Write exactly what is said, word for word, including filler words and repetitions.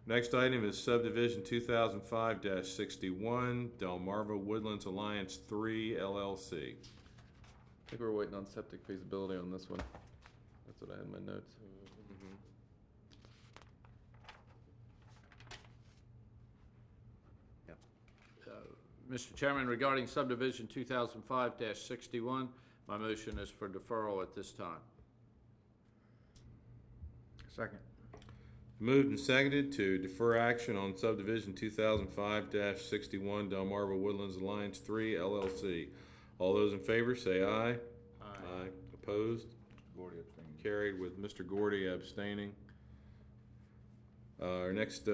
Next item is subdivision two thousand five dash sixty-one, Delmarva Woodlands Alliance three, L L C. I think we're waiting on septic feasibility on this one. That's what I had in my notes. Mm-hmm. Uh, Mister Chairman, regarding subdivision two thousand five dash sixty-one, my motion is for deferral at this time. Second. Moved and seconded to defer action on subdivision two thousand five dash sixty-one, Delmarva Woodlands Alliance three, L L C. All those in favor say aye. Aye. Aye. Opposed? Gordy abstaining. Carried with Mister Gordy abstaining. Uh, our next uh,